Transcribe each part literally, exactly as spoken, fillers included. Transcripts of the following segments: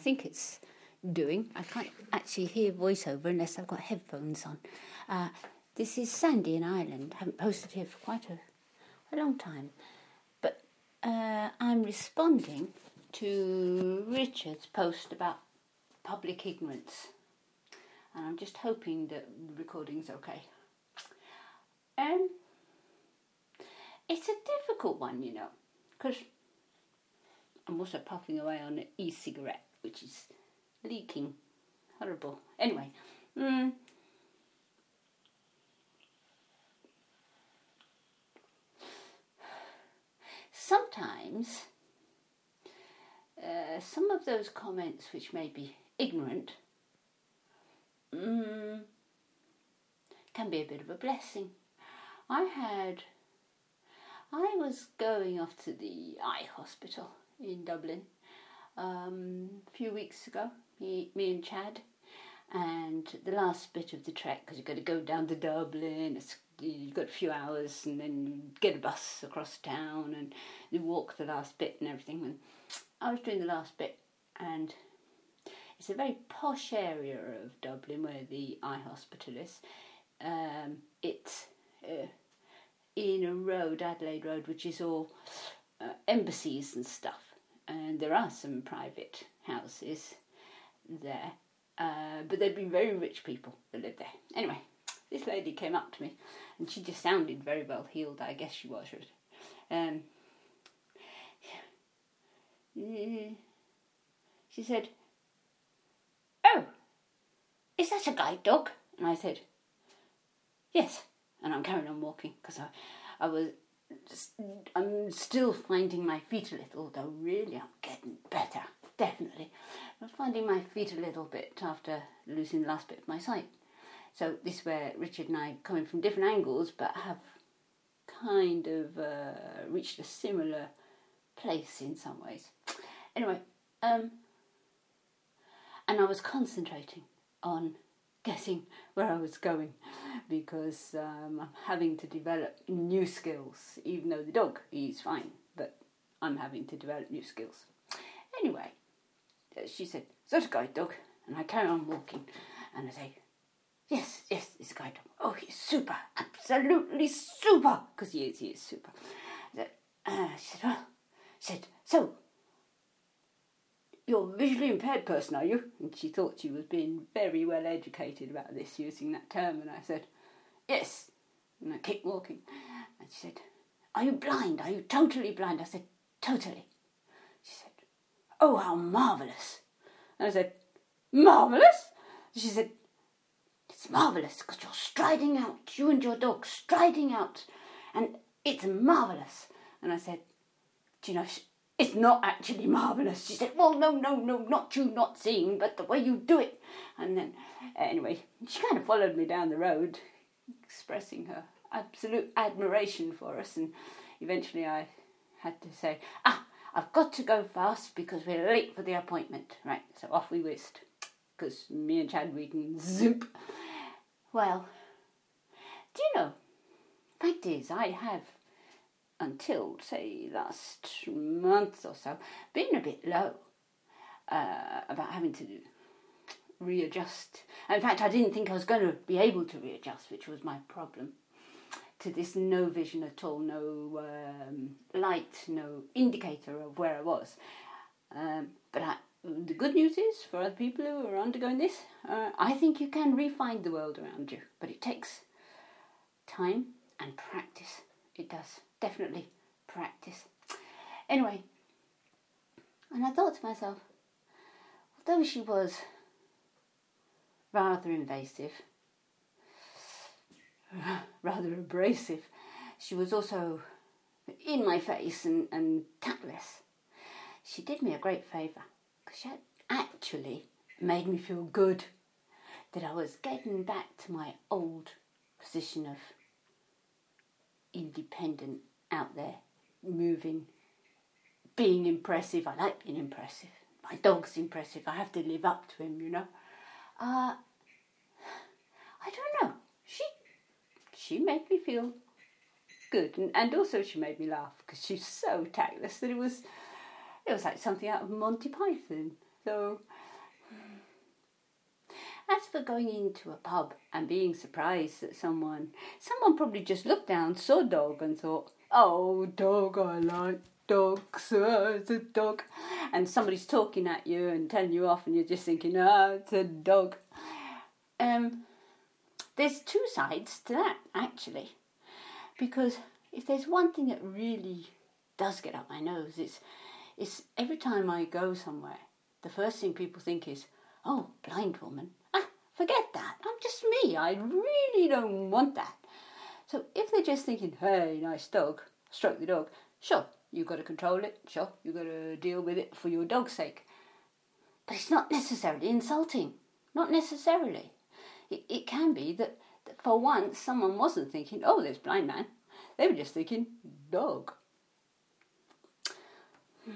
think it's doing. I can't actually hear voiceover unless I've got headphones on. Uh, this is Sandy in Ireland. I haven't posted here for quite a, a long time. But uh, I'm responding to Richard's post about public ignorance. And I'm just hoping that the recording's okay. Um, it's a difficult one, you know, because I'm also puffing away on an e-cigarette, which is leaking. Horrible. Anyway, mm, sometimes uh, some of those comments which may be ignorant mm, can be a bit of a blessing. I had, I was going off to the eye hospital in Dublin um, a few weeks ago, me, me and Chad, and the last bit of the trek, because you've got to go down to Dublin, it's, you've got a few hours, and then you get a bus across town, and you walk the last bit and everything. And I was doing the last bit, and it's a very posh area of Dublin where the eye hospital is. Um, it's uh, in a road, Adelaide Road, which is all uh, embassies and stuff. And there are some private houses there. Uh, but they'd been very rich people that lived there. Anyway, this lady came up to me, and she just sounded very well heeled. I guess she was. Um, she said, "Oh, is that a guide dog?" And I said, "Yes." And I'm carrying on walking because I, I was, just, I'm still finding my feet a little, though really I'm getting better, definitely. I'm finding my feet a little bit after losing the last bit of my sight. So this is where Richard and I are coming from different angles, but have kind of uh, reached a similar place in some ways. Anyway, um, and I was concentrating on guessing where I was going, because um, I'm having to develop new skills, even though the dog, he's fine, but I'm having to develop new skills. Anyway, she said, "Is that a guide dog?" And I carry on walking, and I say, yes, yes, it's a guide dog. "Oh, he's super, absolutely super," because he is, he is super. Uh, she said, well, she said, "So, you're a visually impaired person, are you?" And she thought she was being very well educated about this, using that term. And I said, "Yes." And I kept walking. And she said, "Are you blind? Are you totally blind?" I said, "Totally." She said, "Oh, how marvellous." And I said, "Marvellous?" She said, "It's marvellous because you're striding out, you and your dog striding out, and it's marvellous." And I said, "Do you know, it's not actually marvellous." She said, "Well, no, no, no, not you not seeing, but the way you do it." And then, anyway, she kind of followed me down the road, expressing her absolute admiration for us. And eventually I had to say, "Ah, I've got to go fast because we're late for the appointment." Right, so off we whisked, because me and Chad, we can zoop. Well, do you know, fact is, I have, until, say, last month or so, been a bit low uh, about having to readjust. In fact, I didn't think I was going to be able to readjust, which was my problem, to this no vision at all, no um, light, no indicator of where I was. Um, but I, the good news is, for other people who are undergoing this, uh, I think you can re-find the world around you, but it takes time and practice. It does. Definitely practice. Anyway, and I thought to myself, although she was rather invasive, rather abrasive, she was also in my face and, and tactless. She did me a great favour, because she actually made me feel good that I was getting back to my old position of independent, out there, moving, being impressive. I like being impressive. My dog's impressive. I have to live up to him, you know. Uh, I don't know. She she made me feel good, and, and also she made me laugh, because she's so tactless that it was it was like something out of Monty Python. So, as for going into a pub and being surprised that someone, someone probably just looked down, saw dog and thought, oh, dog, I like dogs, uh, it's a dog. And somebody's talking at you and telling you off and you're just thinking, ah, oh, it's a dog. Um, there's two sides to that, actually. Because if there's one thing that really does get up my nose, it's, it's every time I go somewhere, the first thing people think is, oh, blind woman. Ah, forget that. I'm just me. I really don't want that. So if they're just thinking, hey, nice dog, stroke the dog, sure, you've got to control it. Sure, you've got to deal with it for your dog's sake. But it's not necessarily insulting. Not necessarily. It, it can be that, that for once someone wasn't thinking, oh, there's blind man. They were just thinking, dog. Hmm.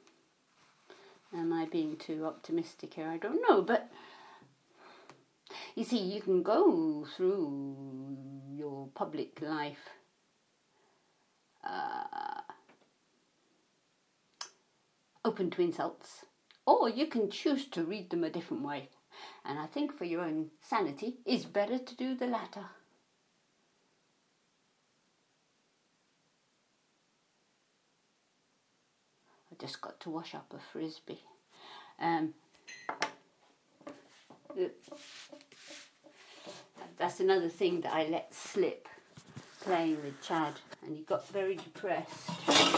Am I being too optimistic here? I don't know, but you see, you can go through your public life uh, open to insults, or you can choose to read them a different way. And I think for your own sanity, it's better to do the latter. Just got to wash up a frisbee. Um, that's another thing that I let slip playing with Chad, and he got very depressed.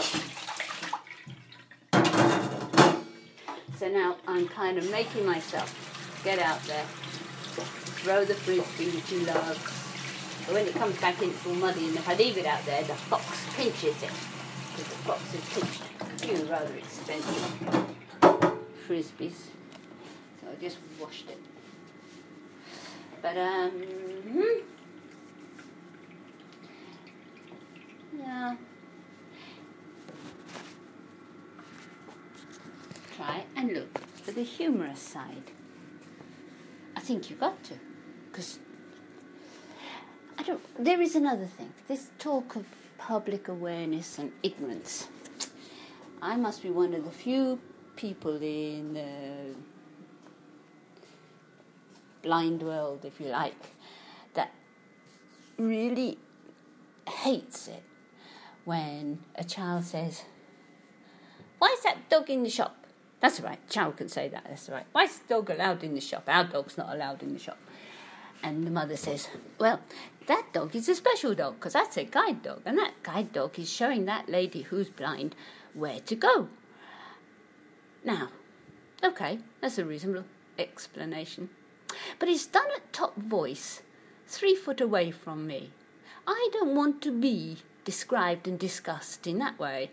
So now I'm kind of making myself get out there, throw the frisbee which he loves. But when it comes back in, it's all muddy, and if I leave it out there, the fox pinches it, because the fox has pinched few rather expensive frisbees, so I just washed it. But um, yeah, try and look for the humorous side. I think you've got to, because I don't. There is another thing. This talk of public awareness and ignorance. I must be one of the few people in the blind world, if you like, that really hates it when a child says, why is that dog in the shop? That's right, a child can say that, that's right. Why is the dog allowed in the shop? Our dog's not allowed in the shop. And the mother says, well, that dog is a special dog, because that's a guide dog, and that guide dog is showing that lady who's blind where to go. Now, okay, that's a reasonable explanation. But it's done at top voice, three foot away from me. I don't want to be described and discussed in that way.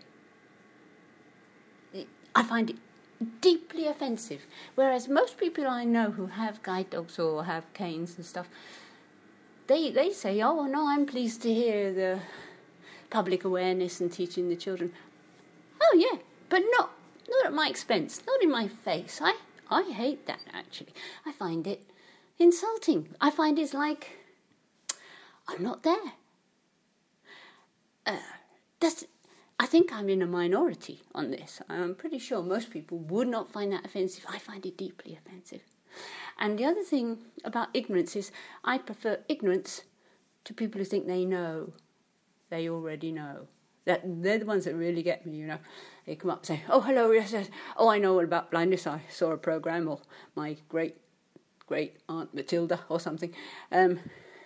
I find it deeply offensive. Whereas most people I know who have guide dogs or have canes and stuff, they, they say, oh, no, I'm pleased to hear the public awareness and teaching the children. Oh, yeah, but not not at my expense, not in my face. I, I hate that, actually. I find it insulting. I find it's like, I'm not there. Uh, that's, I think I'm in a minority on this. I'm pretty sure most people would not find that offensive. I find it deeply offensive. And the other thing about ignorance is I prefer ignorance to people who think they know. They already know. That they're the ones that really get me, you know. They come up and say, oh, hello, yes, yes. Oh, I know all about blindness. I saw a programme, or my great, great Aunt Matilda or something. Um,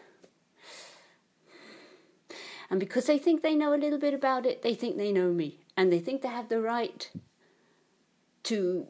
and because they think they know a little bit about it, they think they know me. And they think they have the right to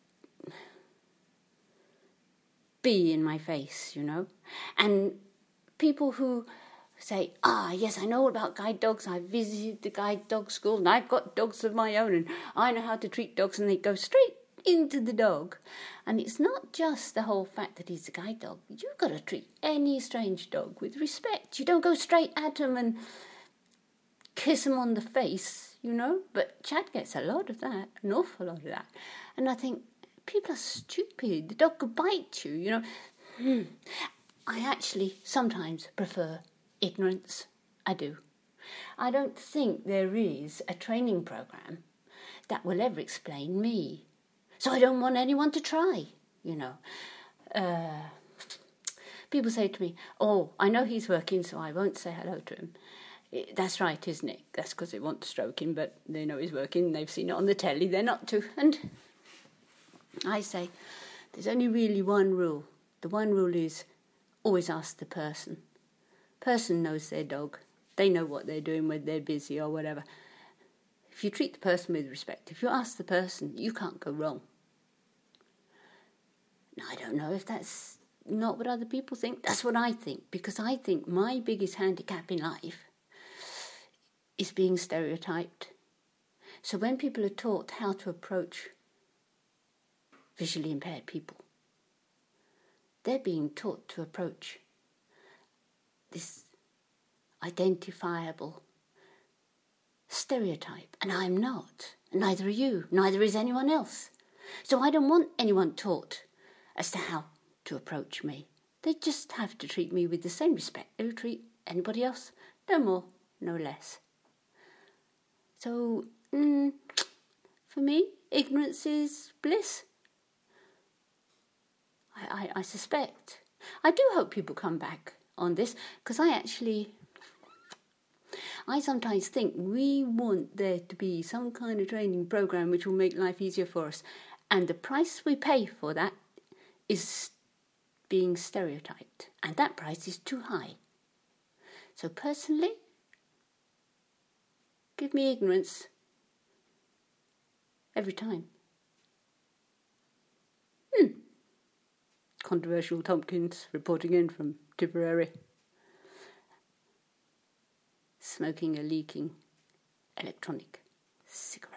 be in my face, you know. And people who say, ah, yes, I know about guide dogs, I've visited the guide dog school, and I've got dogs of my own, and I know how to treat dogs, and they go straight into the dog. And it's not just the whole fact that he's a guide dog. You've got to treat any strange dog with respect. You don't go straight at him and kiss him on the face, you know. But Chad gets a lot of that, an awful lot of that. And I think, people are stupid. The dog could bite you, you know. Hmm. I actually sometimes prefer ignorance. I do. I don't think there is a training program that will ever explain me. So I don't want anyone to try, you know. Uh, people say to me, oh, I know he's working, so I won't say hello to him. It, that's right, isn't it? That's because they want to stroke him, but they know he's working, they've seen it on the telly, they're not to. And I say, there's only really one rule. The one rule is always ask the person. Person knows their dog. They know what they're doing when they're busy or whatever. If you treat the person with respect, if you ask the person, you can't go wrong. Now, I don't know if that's not what other people think. That's what I think, because I think my biggest handicap in life is being stereotyped. So when people are taught how to approach visually impaired people, they're being taught to approach this identifiable stereotype, and I'm not. Neither are you, neither is anyone else. So I don't want anyone taught as to how to approach me. They just have to treat me with the same respect they would treat anybody else, no more, no less. So, mm, for me, ignorance is bliss. I, I, I suspect. I do hope people come back on this, because I actually, I sometimes think we want there to be some kind of training program which will make life easier for us. And the price we pay for that is being stereotyped. And that price is too high. So personally, give me ignorance every time. Hmm. Controversial Tompkins reporting in from Tipperary. Smoking a leaking electronic cigarette.